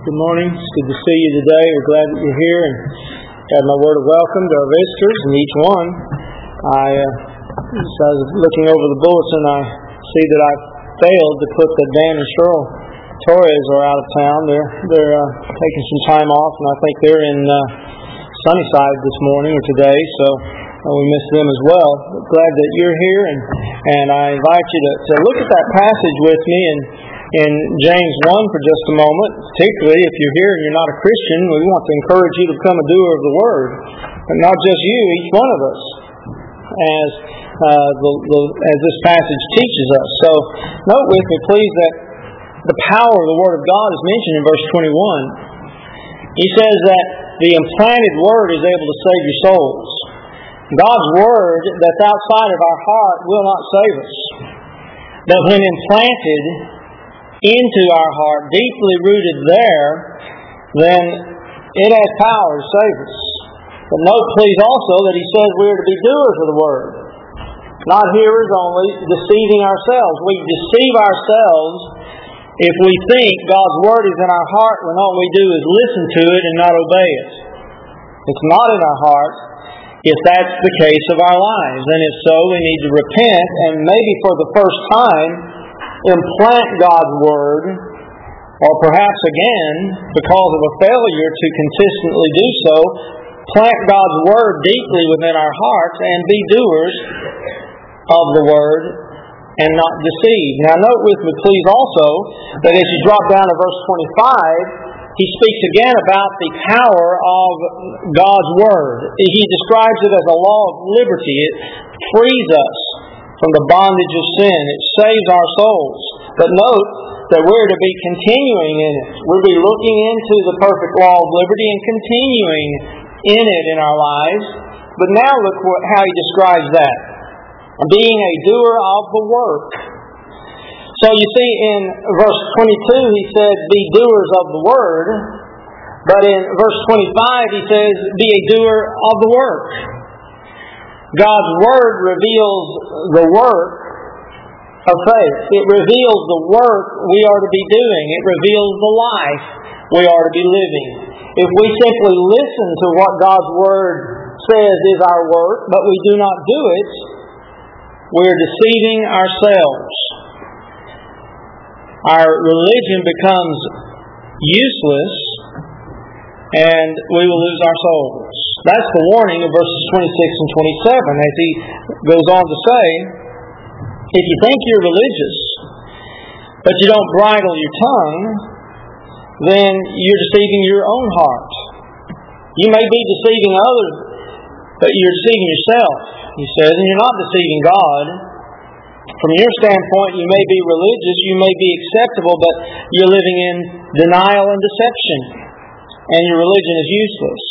Good morning. It's good to see you today. We're glad that you're here and have my word of welcome to our visitors and each one. As I was looking over the bulletin, I see that I failed to put that Dan and Cheryl Torres are out of town. They're taking some time off, and I think they're in Sunnyside this morning or today, so we miss them as well. But glad that you're here, and I invite you to look at that passage with me in James 1 for just a moment. Particularly if you're here and you're not a Christian, we want to encourage you to become a doer of the Word. But not just you, each one of us, as this passage teaches us. So note with me, please, that the power of the Word of God is mentioned in verse 21. He says that the implanted Word is able to save your souls. God's Word that's outside of our heart will not save us. But when implanted into our heart, deeply rooted there, then it has power to save us. But note, please, also that he says we are to be doers of the Word, not hearers only, deceiving ourselves. We deceive ourselves if we think God's Word is in our heart when all we do is listen to it and not obey it. It's not in our heart if that's the case of our lives. And if so, we need to repent and maybe for the first time implant God's Word, or perhaps again, because of a failure to consistently do so, plant God's Word deeply within our hearts and be doers of the Word and not deceived. Now note with me please also that as you drop down to verse 25, he speaks again about the power of God's Word. He describes it as a law of liberty. It frees us from the bondage of sin. It saves our souls. But note that we're to be continuing in it. We'll be looking into the perfect law of liberty and continuing in it in our lives. But now look how he describes that. Being a doer of the work. So you see in verse 22 he said, be doers of the word. But in verse 25 he says, be a doer of the work. God's Word reveals the work of faith. It reveals the work we are to be doing. It reveals the life we are to be living. If we simply listen to what God's Word says is our work, but we do not do it, we're deceiving ourselves. Our religion becomes useless, and we will lose our souls. That's the warning of verses 26 and 27, as he goes on to say, if you think you're religious, but you don't bridle your tongue, then you're deceiving your own heart. You may be deceiving others, but you're deceiving yourself, he says, and you're not deceiving God. From your standpoint, you may be religious, you may be acceptable, but you're living in denial and deception, and your religion is useless.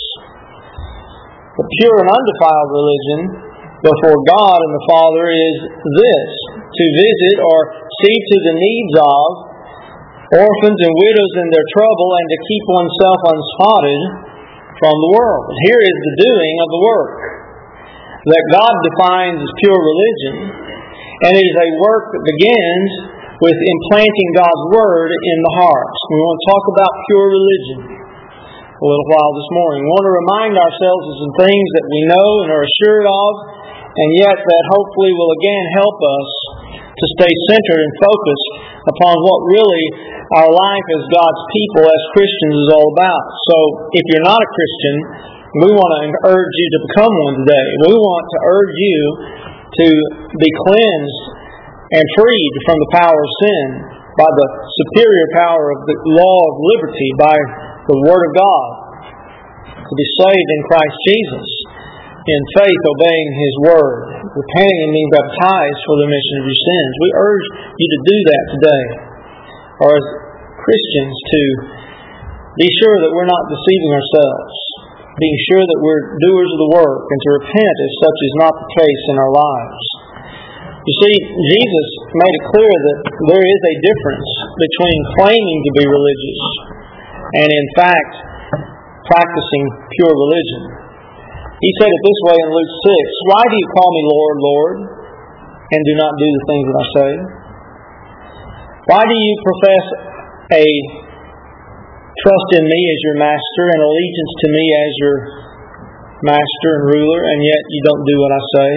The pure and undefiled religion before God and the Father is this: to visit or see to the needs of orphans and widows in their trouble and to keep oneself unspotted from the world. Here is the doing of the work that God defines as pure religion, and it is a work that begins with implanting God's Word in the hearts. We want to talk about pure religion a little while this morning. We want to remind ourselves of some things that we know and are assured of, and yet that hopefully will again help us to stay centered and focused upon what really our life as God's people, as Christians, is all about. So, if you're not a Christian, we want to urge you to become one today. We want to urge you to be cleansed and freed from the power of sin by the superior power of the law of liberty, by the Word of God, to be saved in Christ Jesus, in faith obeying His Word, repenting and being baptized for the remission of your sins. We urge you to do that today, or as Christians to be sure that we're not deceiving ourselves, being sure that we're doers of the work, and to repent if such is not the case in our lives. You see, Jesus made it clear that there is a difference between claiming to be religious and in fact practicing pure religion. He said it this way in Luke 6, why do you call me Lord, Lord, and do not do the things that I say? Why do you profess a trust in me as your master and allegiance to me as your master and ruler, and yet you don't do what I say?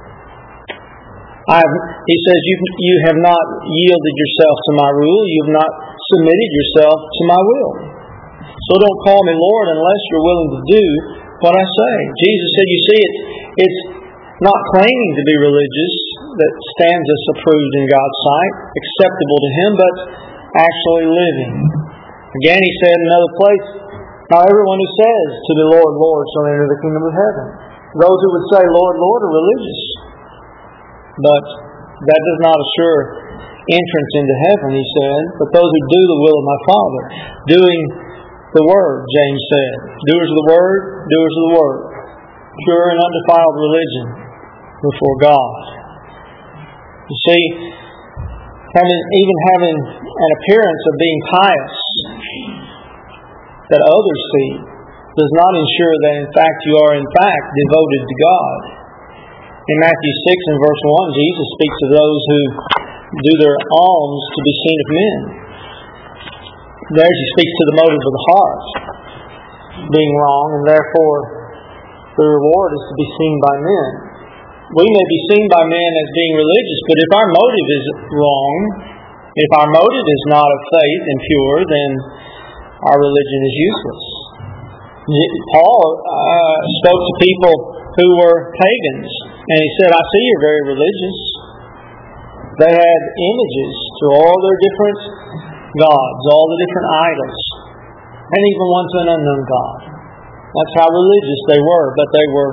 He says, you have not yielded yourself to my rule. You have not submitted yourself to my will. So don't call me Lord unless you're willing to do what I say. Jesus said, you see, it's not claiming to be religious that stands us approved in God's sight, acceptable to Him, but actually living. Again, He said in another place, not everyone who says to the Lord, Lord, shall enter the kingdom of heaven. Those who would say, Lord, Lord, are religious. But that does not assure entrance into heaven, He said, but those who do the will of my Father, doing the Word, James said. Doers of the Word, doers of the Word. Pure and undefiled religion before God. You see, even having an appearance of being pious that others see does not ensure that in fact you are in fact devoted to God. In Matthew 6 and verse 1, Jesus speaks of those who do their alms to be seen of men. There He speaks to the motive of the heart being wrong, and therefore the reward is to be seen by men. We may be seen by men as being religious, but if our motive is wrong, if our motive is not of faith and pure, then our religion is useless. Paul spoke to people who were pagans, and he said, I see you're very religious. They had images to all their different gods, all the different idols, and even one to an unknown God. That's how religious they were, but they were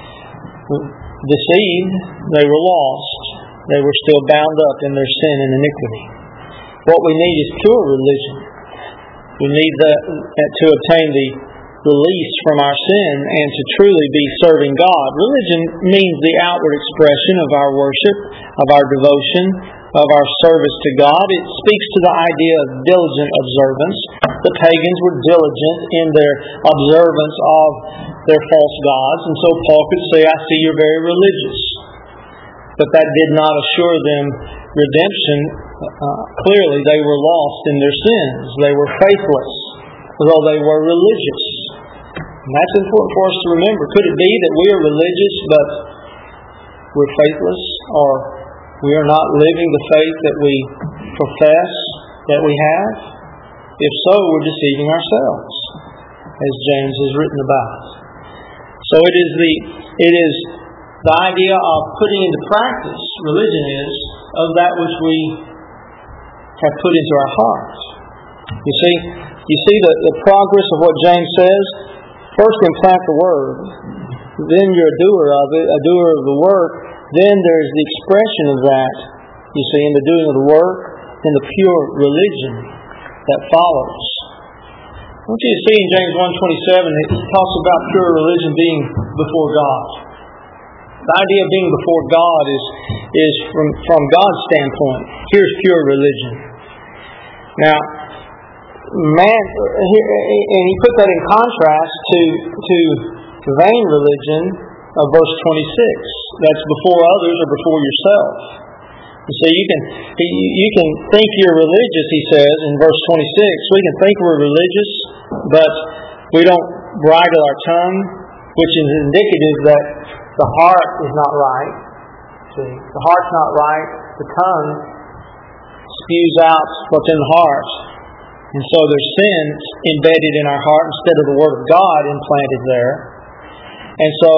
deceived, they were lost, they were still bound up in their sin and iniquity. What we need is pure religion. We need to obtain the release from our sin and to truly be serving God. Religion means the outward expression of our worship, of our devotion, of our service to God. It speaks to the idea of diligent observance. The pagans were diligent in their observance of their false gods, and so Paul could say, I see you're very religious. But that did not assure them redemption. Clearly, they were lost in their sins. They were faithless, though they were religious. And that's important for us to remember. Could it be that we are religious, but we're faithless, or we are not living the faith that we profess that we have? If so, we're deceiving ourselves, as James has written about. So it is the idea of putting into practice, religion is, of that which we have put into our hearts. You see the progress of what James says. First, implant the word. Then you're a doer of it, a doer of the work. Then there's the expression of that, you see, in the doing of the work, in the pure religion that follows. I want you to see in James 1:27, it talks about pure religion being before God. The idea of being before God is from God's standpoint. Here's pure religion. Now, man, and he put that in contrast to vain religion of verse 26. That's before others or before yourself. You see, you can think you're religious, he says in verse 26. We can think we're religious, but we don't bridle our tongue, which is indicative that the heart is not right. See, the heart's not right. The tongue spews out what's in the heart. And so there's sin embedded in our heart instead of the Word of God implanted there. And so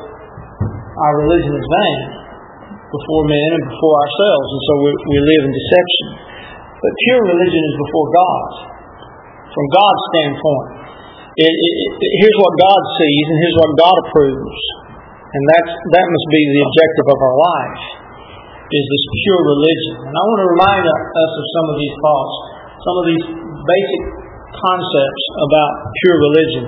our religion is vain before men and before ourselves. And so we live in deception. But pure religion is before God. From God's standpoint. Here's what God sees and here's what God approves. And that must be the objective of our life, is this pure religion. And I want to remind us of some of these thoughts, some of these basic concepts about pure religion.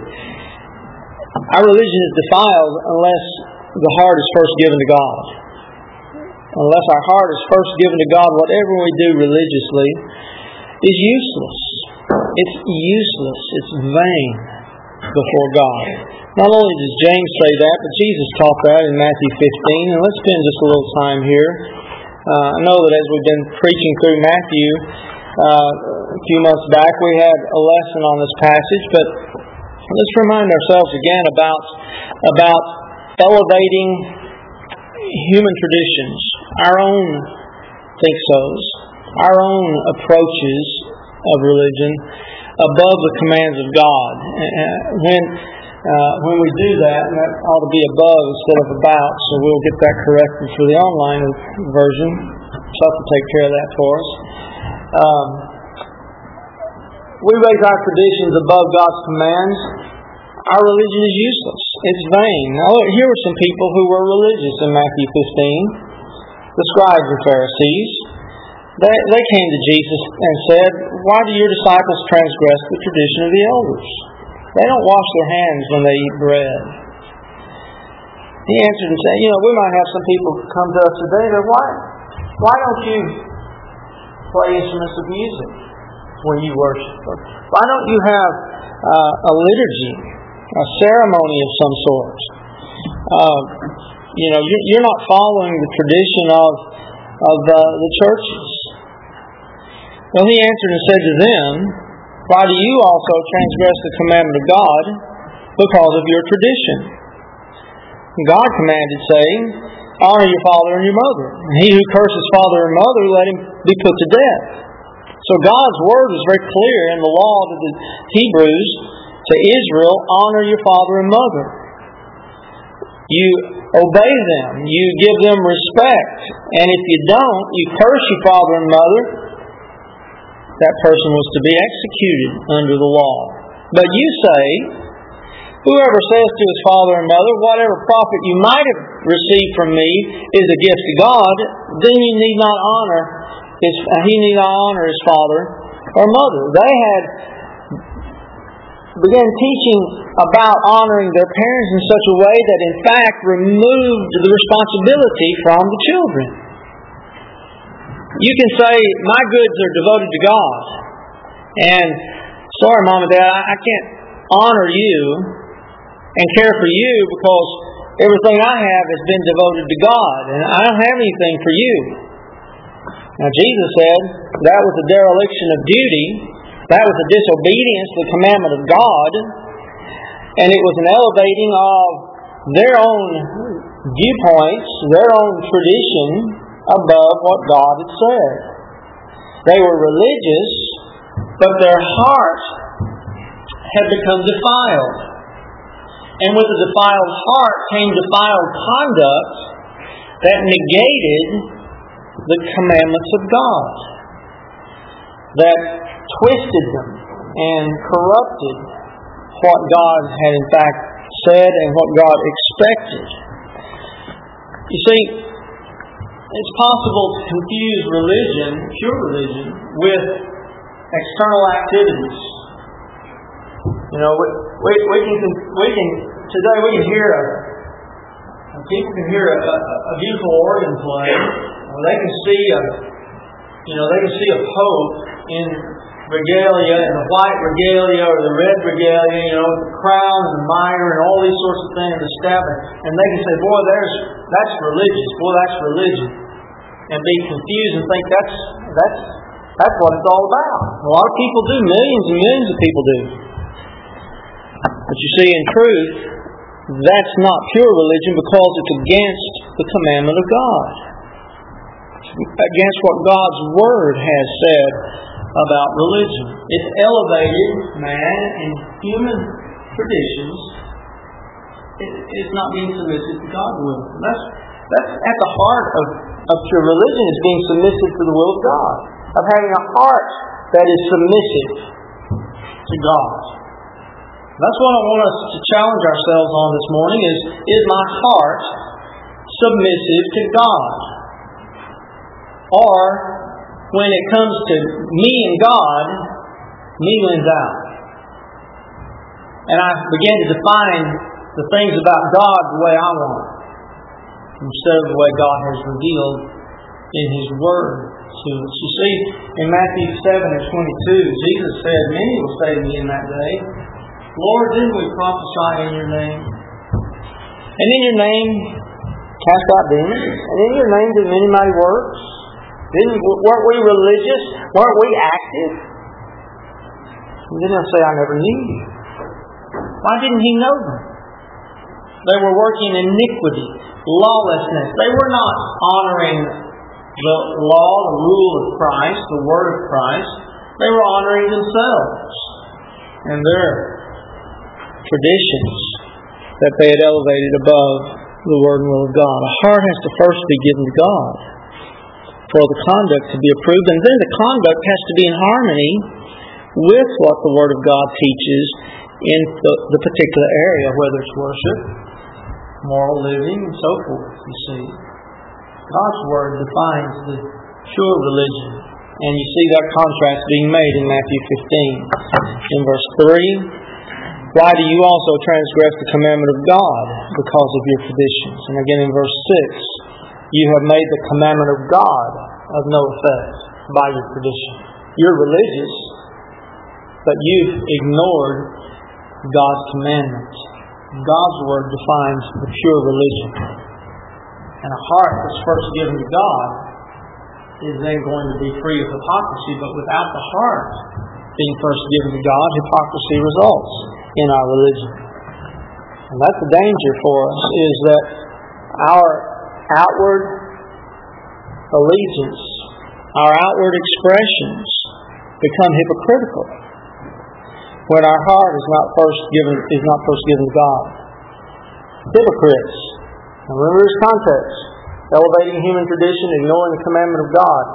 Our religion is defiled unless the heart is first given to God. Unless our heart is first given to God, whatever we do religiously is useless. It's useless. It's vain before God. Not only does James say that, but Jesus taught that in Matthew 15. And let's spend just a little time here. I know that as we've been preaching through Matthew, A few months back we had a lesson on this passage, but let's remind ourselves again about elevating human traditions, our own think-sos, our own approaches of religion above the commands of God. When we do that, and that ought to be above instead of about, so we'll get that corrected for the online version. Chuck will take care of that for us. We raise our traditions above God's commands. Our religion is useless. It's vain. Now, here were some people who were religious in Matthew 15. The scribes and Pharisees. They came to Jesus and said, "Why do your disciples transgress the tradition of the elders? They don't wash their hands when they eat bread." He answered and said, we might have some people come to us today that, why don't you play instruments of music when you worship? Or why don't you have a liturgy, a ceremony of some sort? You're not following the tradition of the churches. Well, he answered and said to them, "Why do you also transgress the commandment of God because of your tradition? God commanded, saying, 'Honor your father and your mother. And he who curses father or mother, let him be put to death.'" So God's word is very clear in the law to the Hebrews, to Israel, honor your father and mother. You obey them. You give them respect. And if you don't, you curse your father and mother, that person was to be executed under the law. But you say, "Whoever says to his father and mother, 'Whatever profit you might have received from me is a gift to God,' then he need not honor his father or mother." They had began teaching about honoring their parents in such a way that in fact removed the responsibility from the children. You can say, "My goods are devoted to God, and sorry, Mom and Dad, I can't honor you and care for you because everything I have has been devoted to God, and I don't have anything for you." Now Jesus said that was a dereliction of duty, that was a disobedience to the commandment of God, and it was an elevating of their own viewpoints, their own tradition above what God had said. They were religious, but their heart had become defiled. And with a defiled heart came defiled conduct that negated the commandments of God, that twisted them and corrupted what God had in fact said and what God expected. You see, it's possible to confuse religion, pure religion, with external activities. Today we can hear people can hear a beautiful organ play, or they can see a pope in regalia, in the white regalia or the red regalia, with the crown and the mitre and all these sorts of things, the staff, and they can say, "Boy, that's religious. Boy, that's religion," and be confused and think that's what it's all about. A lot of people do. Millions and millions of people do. But you see, in truth, that's not pure religion because it's against the commandment of God. It's against what God's Word has said about religion. It's elevated man and human traditions. It's not being submissive to God's will. That's at the heart of pure religion, is being submissive to the will of God, of having a heart that is submissive to God. That's what I want us to challenge ourselves on this morning is my heart submissive to God? Or, when it comes to me and God, me wins out. And I begin to define the things about God the way I want, instead of the way God has revealed in His Word to us. You see, in Matthew 7:22, Jesus said, "Many will say to me in that day, 'Lord, didn't we prophesy in your name? And in your name cast out demons? And in your name do many mighty works?' Weren't we religious? Weren't we active? And then he'll say, I never knew you. Why didn't he know them? They were working iniquity, lawlessness. They were not honoring the law, the rule of Christ, the word of Christ. They were honoring themselves and their traditions that they had elevated above the word and will of God. A heart has to first be given to God for the conduct to be approved, and then the conduct has to be in harmony with what the Word of God teaches in the particular area, whether it's worship, moral living, and so forth, you see. God's Word defines the pure religion, and you see that contrast being made in Matthew 15. In verse 3, why do you also transgress the commandment of God because of your traditions? And again in verse 6, you have made the commandment of God of no effect by your tradition. You're religious, but you've ignored God's commandment. God's Word defines the pure religion. And a heart that's first given to God is then going to be free of hypocrisy, but without the heart being first given to God, hypocrisy results in our religion. And that's the danger for us, is that our outward allegiance, our outward expressions become hypocritical when our heart is not first given to God. Hypocrites. Now remember this context. Elevating human tradition, ignoring the commandment of God.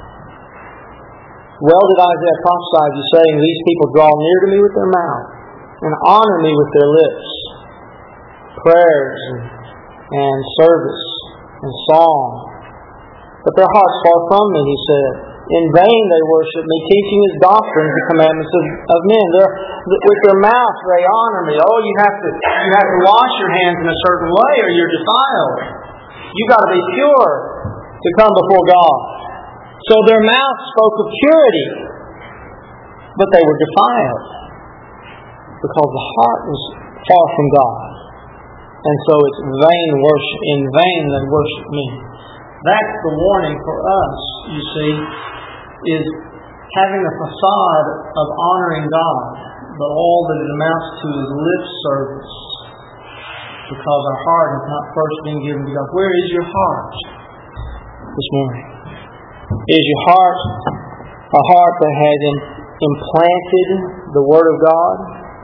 Well did Isaiah prophesy of you, saying, these people draw near to me with their mouth and honor me with their lips. Prayers and service and song. But their hearts far from me, he said. In vain they worship me, teaching his doctrines, the commandments of men. With their mouth they honor me. Oh, you have to wash your hands in a certain way or you're defiled. You've got to be pure to come before God. So their mouth spoke of purity, but they were defiled because the heart was far from God. And so it's vain worship. In vain they worship me. That's the warning for us, you see, is having a facade of honoring God, but all that it amounts to is lip service, because our heart has not first been given to God. Where is your heart this morning? Is your heart a heart that has implanted the Word of God,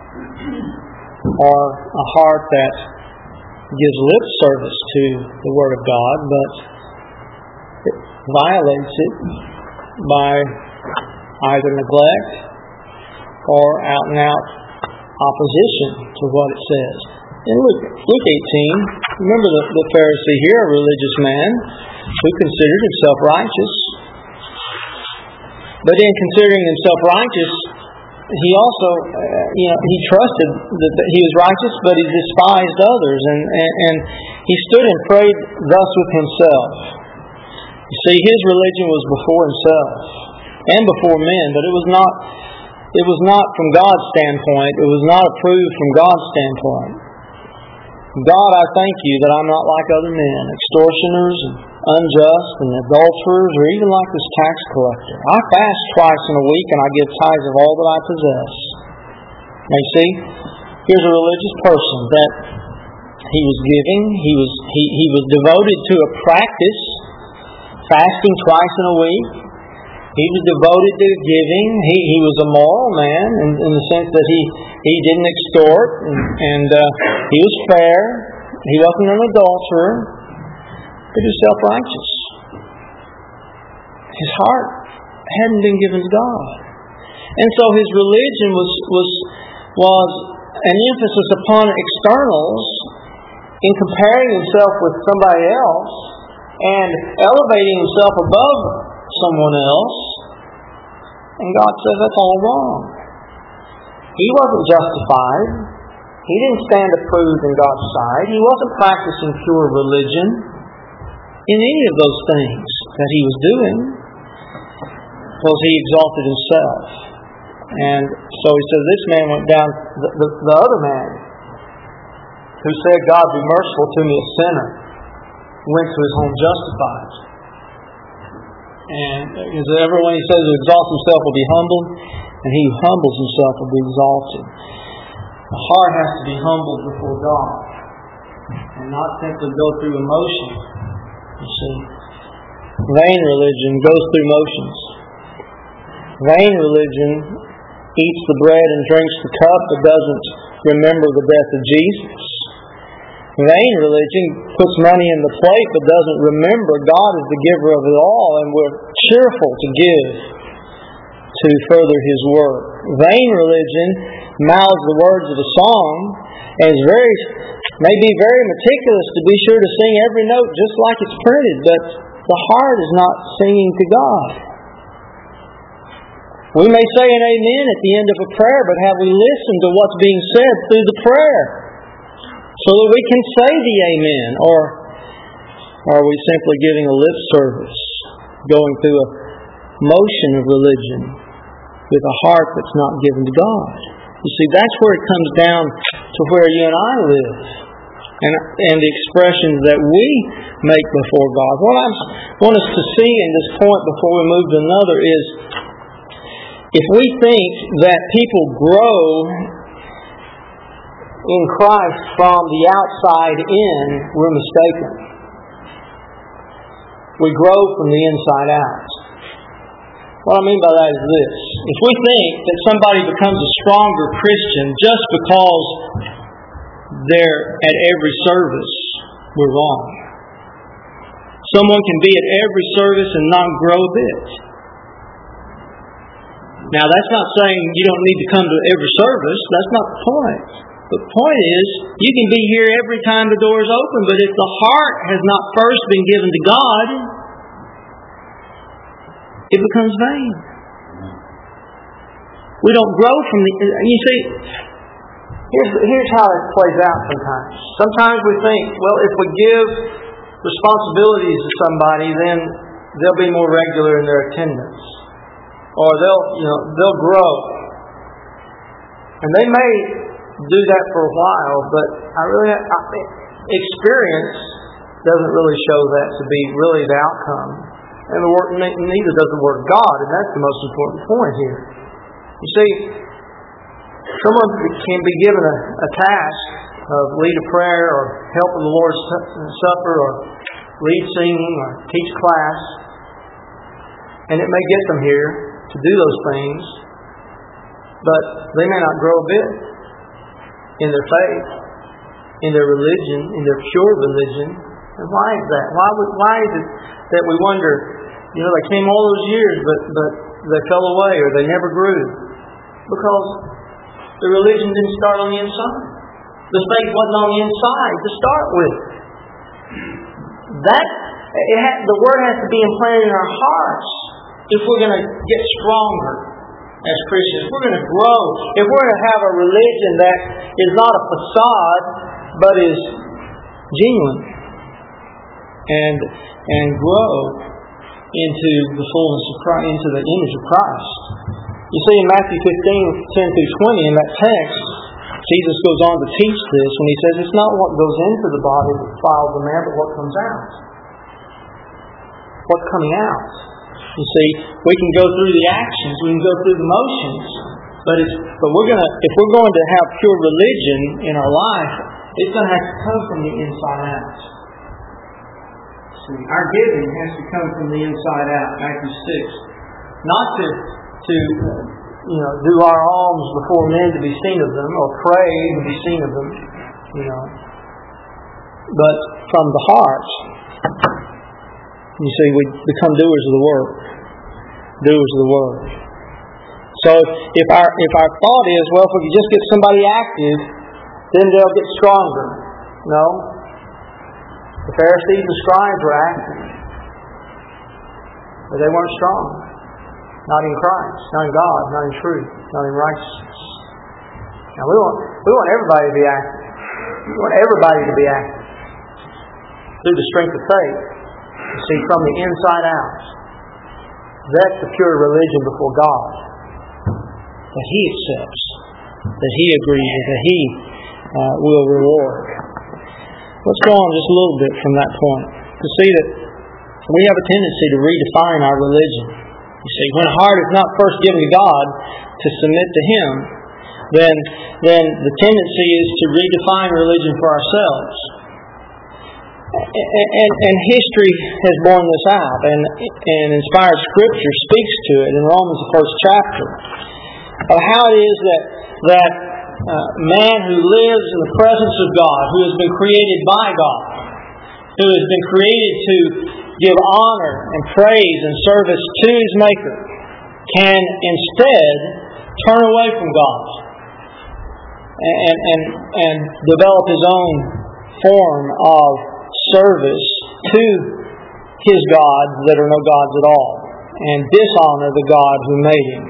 or a heart that gives lip service to the Word of God, but it violates it by either neglect or out and out opposition to what it says? In Luke 18, remember the Pharisee here, a religious man who considered himself righteous. But in considering himself righteous, he also, he trusted that he was righteous, but he despised others. And he stood and prayed thus with himself. You see, his religion was before himself and before men, but it was not from God's standpoint. It was not approved from God's standpoint. God, I thank you that I'm not like other men, extortioners and unjust and adulterers, or even like this tax collector. I fast twice in a week and I give tithes of all that I possess. Now you see, here's a religious person that he was giving. He was devoted to a practice, fasting twice in a week. He was devoted to giving. He was a moral man in the sense that he didn't extort and he was fair. He wasn't an adulterer, but he was self-righteous. His heart hadn't been given to God, and so his religion was an emphasis upon externals in comparing himself with somebody else and elevating himself above someone else. And God says that's all wrong. He wasn't justified. He didn't stand approved in God's sight. He wasn't practicing pure religion in any of those things that he was doing, because he exalted himself. And so he says this man went down, the other man who said, God be merciful to me, a sinner, went to his home justified. And because everyone he says who exalts himself will be humbled, and he who humbles himself will be exalted. The heart has to be humbled before God, and not simply go through emotion. You see, vain religion goes through motions. Vain religion eats the bread and drinks the cup, but doesn't remember the death of Jesus. Vain religion puts money in the plate, but doesn't remember God is the giver of it all, and we're cheerful to give to further His work. Vain religion mouths the words of a song, and may be very meticulous to be sure to sing every note just like it's printed, but the heart is not singing to God. We may say an amen at the end of a prayer, but have we listened to what's being said through the prayer so that we can say the amen? Or are we simply giving a lip service, going through a motion of religion with a heart that's not given to God? You see, that's where it comes down to where you and I live, and the expressions that we make before God. What I want us to see in this point before we move to another is, if we think that people grow in Christ from the outside in, we're mistaken. We grow from the inside out. What I mean by that is this. If we think that somebody becomes a stronger Christian just because they're at every service, we're wrong. Someone can be at every service and not grow a bit. Now, that's not saying you don't need to come to every service. That's not the point. The point is, you can be here every time the door is open, but if the heart has not first been given to God, it becomes vain. We don't grow from the... You see, here's how it plays out sometimes. Sometimes we think, well, if we give responsibilities to somebody, then they'll be more regular in their attendance. Or they'll grow. And they may do that for a while, but experience doesn't really show that to be really the outcome. And neither does the Word of God, and that's the most important point here. You see, someone can be given a task of lead a prayer, or help in the Lord's Supper, or lead singing, or teach class, and it may get them here to do those things, but they may not grow a bit in their faith, in their religion, in their pure religion. And why is that? Why is it that we wonder, they came all those years, but they fell away, or they never grew? Because the religion didn't start on the inside. The faith wasn't on the inside to start with. The Word has to be implanted in our hearts if we're going to get stronger as Christians. If we're going to grow. If we're going to have a religion that is not a facade, but is genuine, and grow into the fullness of Christ, into the image of Christ. You see in Matthew 15:10-20, in that text, Jesus goes on to teach this when He says it's not what goes into the body that defiles the man, but what comes out. What's coming out. You see, we can go through the actions, we can go through the motions, but if we're going to have pure religion in our life, it's going to have to come from the inside out. See, our giving has to come from the inside out. Matthew 6, not to do our alms before men to be seen of them, or pray to be seen of them, but from the heart. You see, we become doers of the work. Doers of the word. So if our thought is, well, if we could just get somebody active, then they'll get stronger. No. The Pharisees and scribes were active, but they weren't strong. Not in Christ, not in God, not in truth, not in righteousness. Now we want everybody to be active. We want everybody to be active through the strength of faith. You see, from the inside out. That's the pure religion before God that He accepts, that He agrees with, that He will reward. Let's go on just a little bit from that point to see that we have a tendency to redefine our religion. You see, when a heart is not first given to God to submit to Him, then the tendency is to redefine religion for ourselves. And history has borne this out, and inspired Scripture speaks to it in Romans, the first chapter, of how it is that man who lives in the presence of God, who has been created by God, who has been created to give honor and praise and service to his Maker, can instead turn away from God and develop his own form of service to his gods that are no gods at all, and dishonor the God who made him.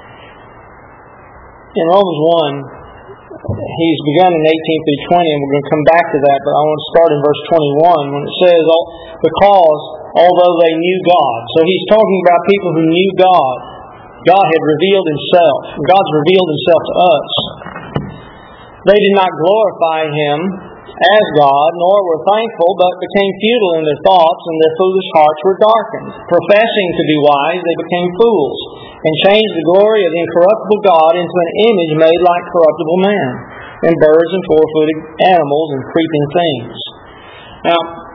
In Romans 1, he's begun in 18 through 20, and we're going to come back to that, but I want to start in verse 21 when it says, because although they knew God. So he's talking about people who knew God. God had revealed Himself. God's revealed Himself to us. They did not glorify Him as God, nor were thankful, but became futile in their thoughts, and their foolish hearts were darkened. Professing to be wise, they became fools, and changed the glory of the incorruptible God into an image made like corruptible man, and birds and four-footed animals and creeping things. Now,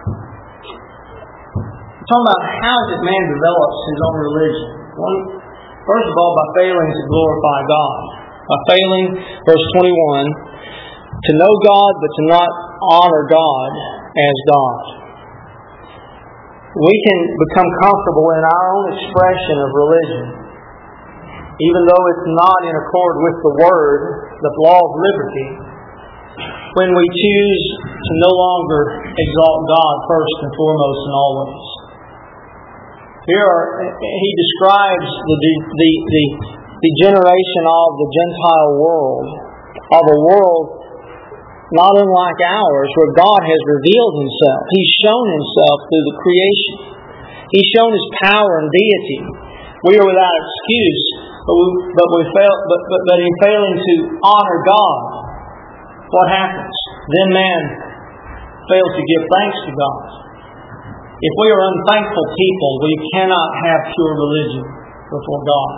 we're talking about how that man develops his own religion. First of all, by failing to glorify God. By failing, verse 21, to know God but to not honor God as God. We can become comfortable in our own expression of religion, even though it's not in accord with the Word, the law of liberty, when we choose to no longer exalt God first and foremost and always. Here he describes the generation of the Gentile world, of a world not unlike ours, where God has revealed Himself. He's shown Himself through the creation. He's shown His power and deity. We are without excuse, but in failing to honor God, what happens? Then man fails to give thanks to God. If we are unthankful people, we cannot have pure religion before God.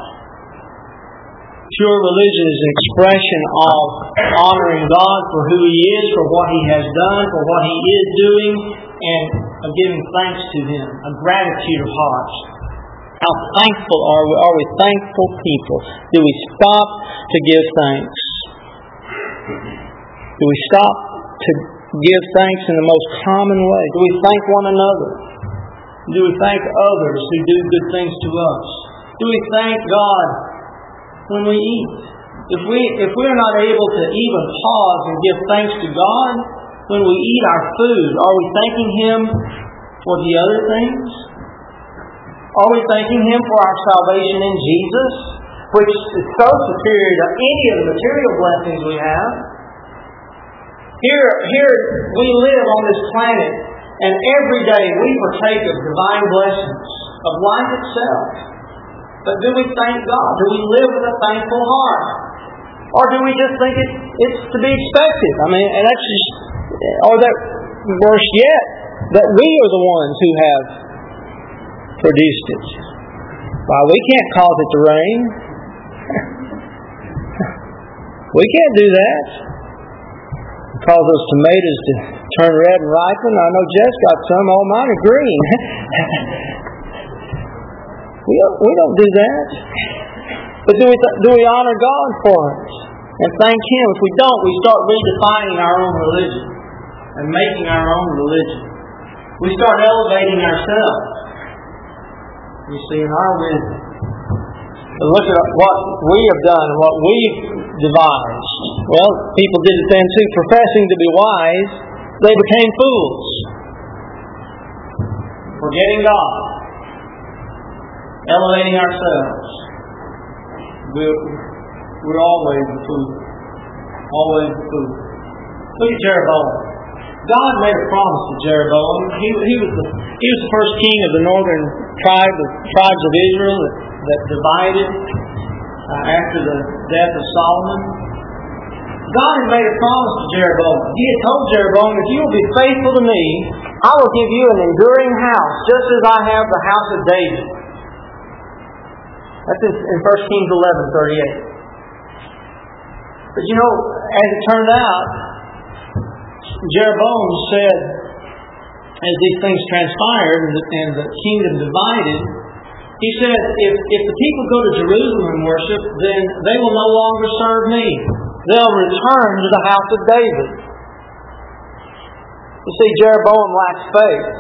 Pure religion is an expression of honoring God for who He is, for what He has done, for what He is doing, and of giving thanks to Him, a gratitude of heart. How thankful are we? Are we thankful people? Do we stop to give thanks? Do we stop to give thanks in the most common way? Do we thank one another? Do we thank others who do good things to us? Do we thank God when we eat? If we are not able to even pause and give thanks to God when we eat our food, are we thanking Him for the other things? Are we thanking Him for our salvation in Jesus, which is so superior to any of the material blessings we have? Here we live on this planet, and every day we partake of divine blessings, of life itself. But do we thank God? Do we live with a thankful heart? Or do we just think it's to be expected? I mean, and that's just, or that worse yet, that we are the ones who have produced it. Why, we can't cause it to rain. We can't do that. Cause those tomatoes to turn red and ripen. I know Jess got some. All mine are green. We don't do that. But do we honor God for it and thank Him? If we don't, we start redefining our own religion and making our own religion. We start elevating ourselves. You see, in our wisdom. But look at what we have done and what we've devised. Well, people did it then too. Professing to be wise, they became fools. Forgetting God. Elevating ourselves. We're always the fool. Always the fool. Look at Jeroboam. God made a promise to Jeroboam. He was the first king of the northern tribes of Israel that divided after the death of Solomon. God had made a promise to Jeroboam. He had told Jeroboam, if you will be faithful to me I will give you an enduring house, just as I have the house of David. That's in 1 Kings 11:38. But as it turned out, Jeroboam said, as these things transpired and the kingdom divided, he said, if the people go to Jerusalem and worship, then they will no longer serve me. They'll return to the house of David. You see, Jeroboam lacked faith.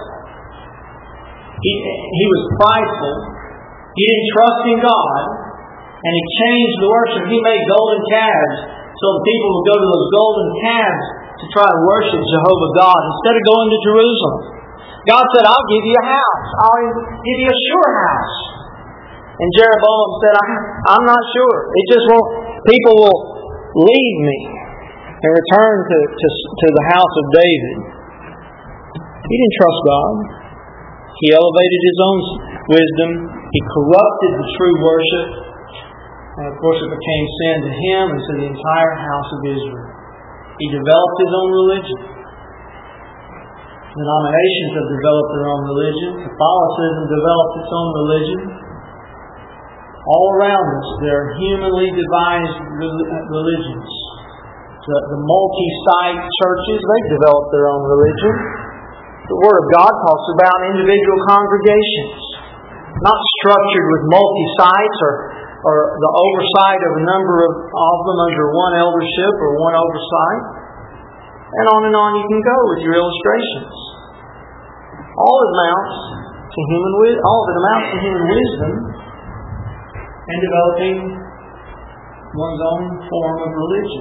He was prideful. He didn't trust in God. And he changed the worship. He made golden calves so the people would go to those golden calves to try to worship Jehovah God instead of going to Jerusalem. God said, I'll give you a house. I'll give you a sure house. And Jeroboam said, I'm not sure. It just won't. People will leave me and return to the house of David. He didn't trust God. He elevated his own wisdom. He corrupted the true worship. And of course it became sin to him and to the entire house of Israel. He developed his own religion. Denominations have developed their own religion. Catholicism developed its own religion. All around us, there are humanly devised religions. The multi-site churches, they've developed their own religion. The Word of God talks about individual congregations, not structured with multi-sites or the oversight of a number of them under one eldership or one oversight. And on you can go with your illustrations. All of it amounts to human wisdom and developing one's own form of religion.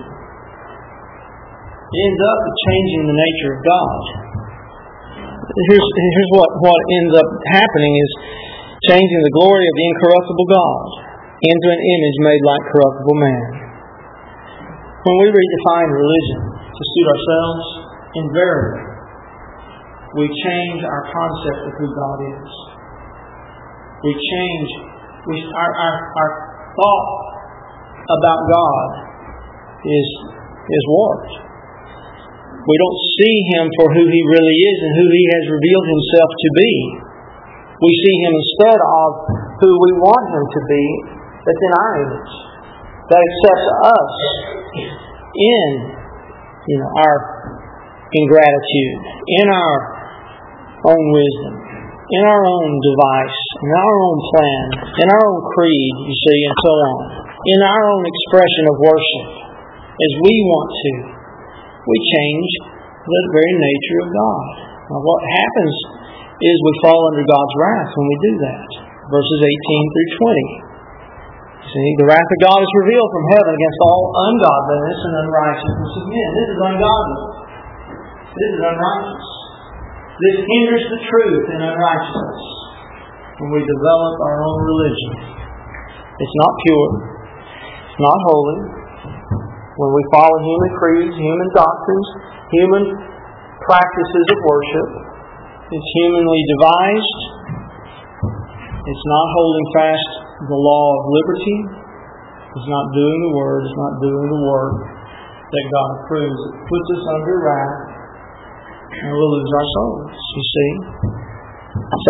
It ends up changing the nature of God. Here's what ends up happening is changing the glory of the incorruptible God into an image made like corruptible man. When we redefine religion to suit ourselves, invariably, we change our concept of who God is. Our thought about God is warped. We don't see Him for who He really is and who He has revealed Himself to be. We see Him instead of who we want Him to be, that's in our image, that accepts us in our ingratitude, in our own wisdom, in our own device, in our own plan, in our own creed, you see, and so on, in our own expression of worship, as we want to. We change the very nature of God. Now what happens is we fall under God's wrath when we do that. Verses 18 through 20. See, the wrath of God is revealed from heaven against all ungodliness and unrighteousness of men. This is ungodly. This is unrighteous. This hinders the truth in unrighteousness when we develop our own religion. It's not pure. It's not holy. When we follow human creeds, human doctrines, human practices of worship, it's humanly devised. It's not holding fast the law of liberty. It's not doing the Word. It's not doing the work that God approves. It puts us under wrath, and we'll lose our souls, you see. So,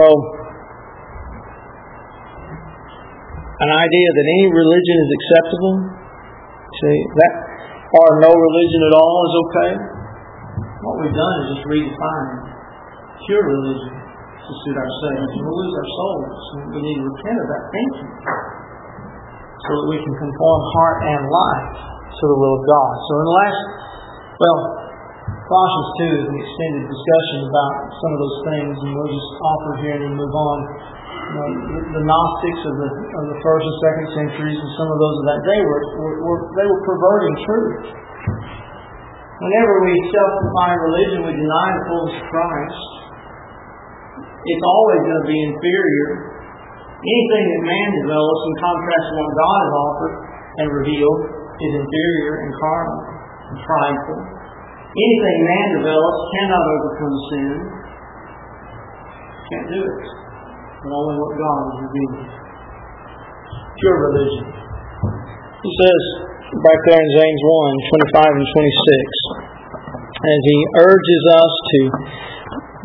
an idea that any religion is acceptable, see, that or no religion at all is okay. What we've done is just redefine pure religion to suit ourselves, and we'll lose our souls. We need to repent of that thinking so that we can conform heart and life to the will of God. So in the last, Colossians 2 is an extended discussion about some of those things, and we'll just offer here and then move on. The Gnostics of the first and second centuries, and some of those of that day were perverting truth. Whenever we self-define religion, we deny the fullness of Christ. It's always going to be inferior. Anything that man develops in contrast to what God has offered and revealed is inferior and carnal and prideful. Anything man develops cannot overcome sin. Can't do it. But only what God has revealed. Pure religion. He says back there in James 1:25 and 26, as he urges us to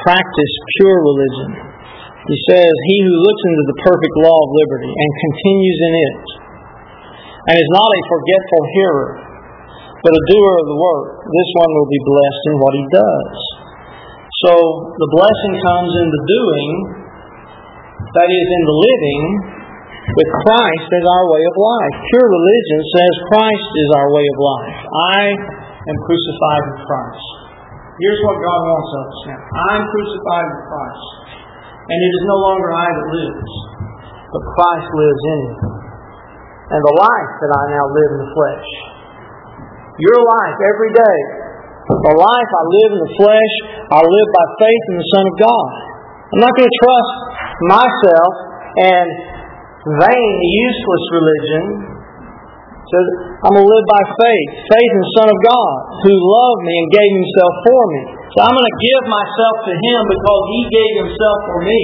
practice pure religion. He says, "He who looks into the perfect law of liberty and continues in it, and is not a forgetful hearer, but a doer of the work, this one will be blessed in what he does." So the blessing comes in the doing, that is, in the living, with Christ as our way of life. Pure religion says Christ is our way of life. I am crucified with Christ. Here's what God wants of us now. I'm crucified with Christ. And it is no longer I that lives, but Christ lives in me. And the life that I now live in the flesh. Your life every day. The life I live in the flesh, I live by faith in the Son of God. I'm not going to trust myself and vain, useless religion. So I'm going to live by faith. Faith in the Son of God, who loved me and gave Himself for me. So I'm going to give myself to Him because He gave Himself for me.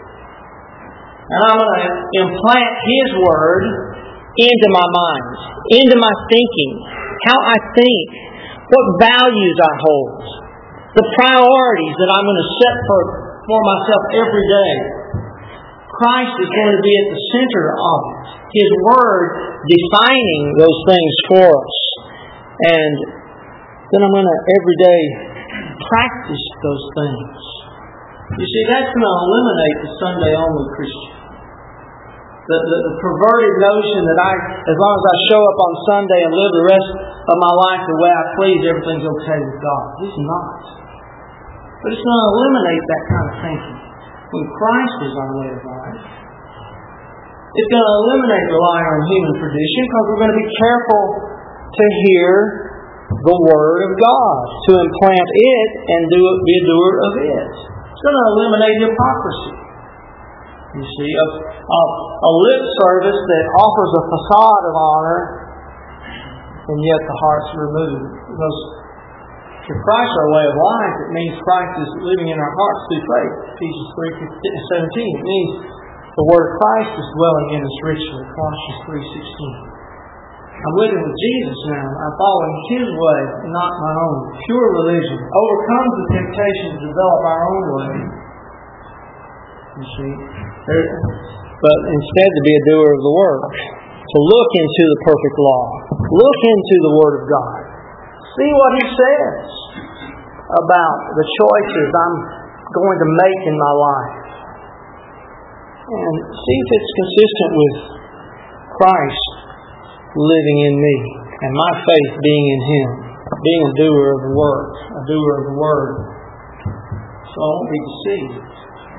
And I'm going to implant His Word into my mind, into my thinking, how I think, what values I hold, the priorities that I'm going to set for myself every day. Christ is going to be at the center of it. His Word defining those things for us. And then I'm going to every day practice those things. You see, that's going to eliminate the Sunday-only Christian. The perverted notion that as long as I show up on Sunday and live the rest of my life the way I please, everything's okay with God. It's not. But it's going to eliminate that kind of thinking. When Christ is our way of life, it's going to eliminate relying on human tradition because we're going to be careful to hear the Word of God, to implant it and be a doer of it. It's going to eliminate hypocrisy. You see, a lip service that offers a facade of honor, and yet the heart's removed. Because if Christ is our way of life, it means Christ is living in our hearts through faith. Ephesians 3:17. It means the Word of Christ is dwelling in us richly. Colossians 3:16. I'm living with Jesus now. I'm following His way, not my own. Pure religion overcomes the temptation to develop our own way. You see, but instead to be a doer of the work, to look into the perfect law, look into the Word of God, see what He says about the choices I'm going to make in my life, and see if it's consistent with Christ living in me and my faith being in Him, being a doer of the work, a doer of the Word. So I won't be deceived.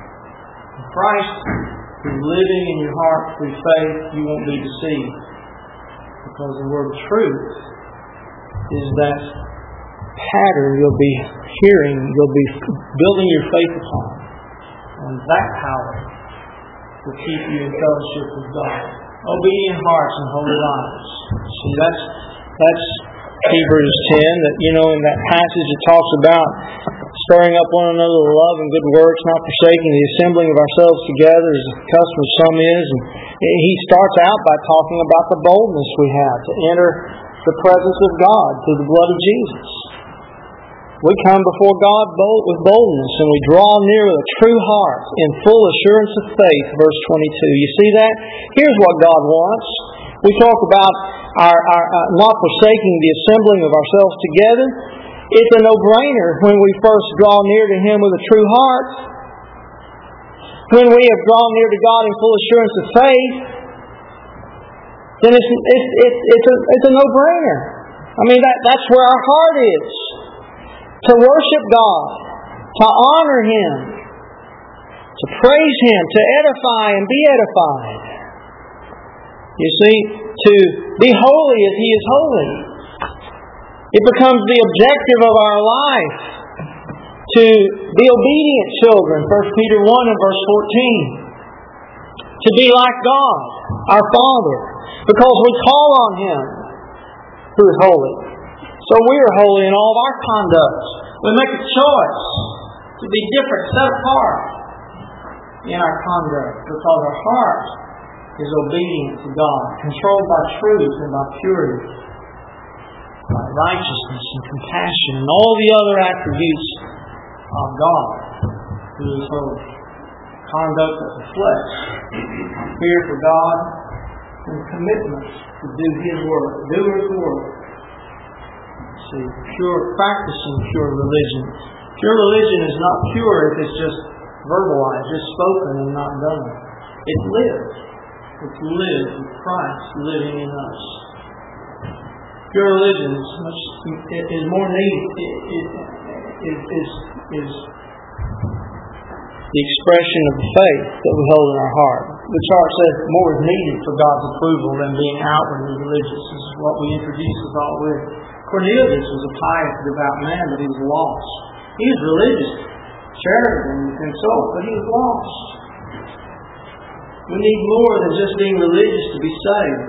Christ is living in your heart through faith, you won't be deceived. Because the word truth is that pattern you'll be hearing, you'll be building your faith upon. And that power will keep you in fellowship with God. Obedient hearts and holy lives. See, that's Hebrews 10, that, in that passage it talks about stirring up one another to love and good works, not forsaking the assembling of ourselves together as the custom of some is. And he starts out by talking about the boldness we have to enter the presence of God through the blood of Jesus. We come before God with boldness, and we draw near with a true heart in full assurance of faith, verse 22. You see that? Here's what God wants. We talk about our not forsaking the assembling of ourselves together. It's a no-brainer when we first draw near to Him with a true heart. When we have drawn near to God in full assurance of faith, then it's a no-brainer. I mean, that's where our heart is. To worship God, to honor Him, to praise Him, to edify and be edified. You see, to be holy as He is holy. It becomes the objective of our life to be obedient children, 1 Peter 1 and verse 14. To be like God, our Father, because we call on Him who is holy. So we are holy in all of our conduct. We make a choice to be different, set apart in our conduct, because our heart is obedient to God, controlled by truth and by purity, by righteousness and compassion and all the other attributes of God. who is holy. Conduct of the flesh, fear for God, and commitment to do His work, doers of the work. See, practicing pure religion. Pure religion is not pure if it's just verbalized, just spoken and not done. It's lived. It's lived with Christ living in us. Pure religion is more needed. Is the expression of the faith that we hold in our heart. The chart says more is needed for God's approval than being outwardly religious. This is what we introduced us all with. Cornelius was a pious, devout man, but he was lost. He was religious, charitable, and so, but he was lost. We need more than just being religious to be saved.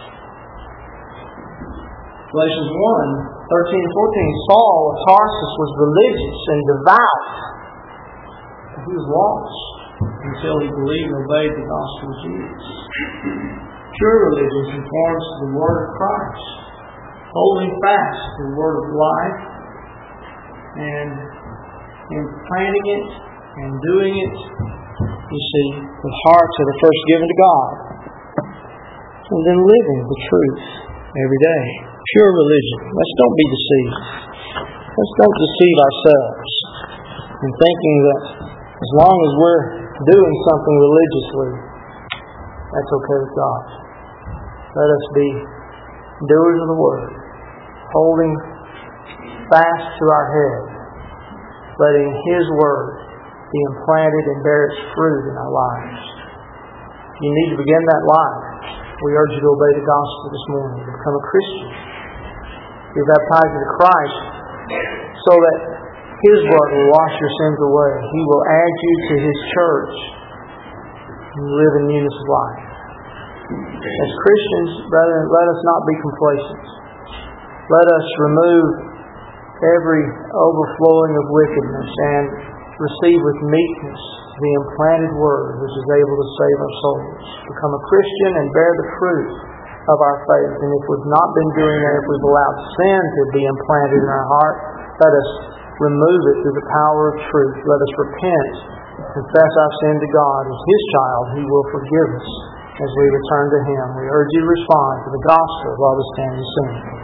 Galatians 1:13 and 14, Saul of Tarsus was religious and devout. But he was lost until he believed and obeyed the gospel of Jesus. Pure religion conforms to the word of Christ, holding fast to the word of life, and implanting it and doing it, you see, with hearts that are first given to God, and then living the truth every day. Pure religion. Let's don't be deceived. Let's don't deceive ourselves in thinking that as long as we're doing something religiously, that's okay with God. Let us be doers of the word, holding fast to our head, letting His word be implanted and bear its fruit in our lives. If you need to begin that life, we urge you to obey the gospel this morning, to become a Christian. Be baptized into Christ so that His blood will wash your sins away. He will add you to His church and live in newness of life. As Christians, brethren, let us not be complacent. Let us remove every overflowing of wickedness and receive with meekness the implanted word which is able to save our souls. Become a Christian and bear the fruit of our faith. And if we've not been doing that, if we've allowed sin to be implanted in our heart, let us remove it through the power of truth. Let us repent, confess our sin to God. As His child, He will forgive us as we return to Him. We urge you to respond to the gospel while we stand and sing.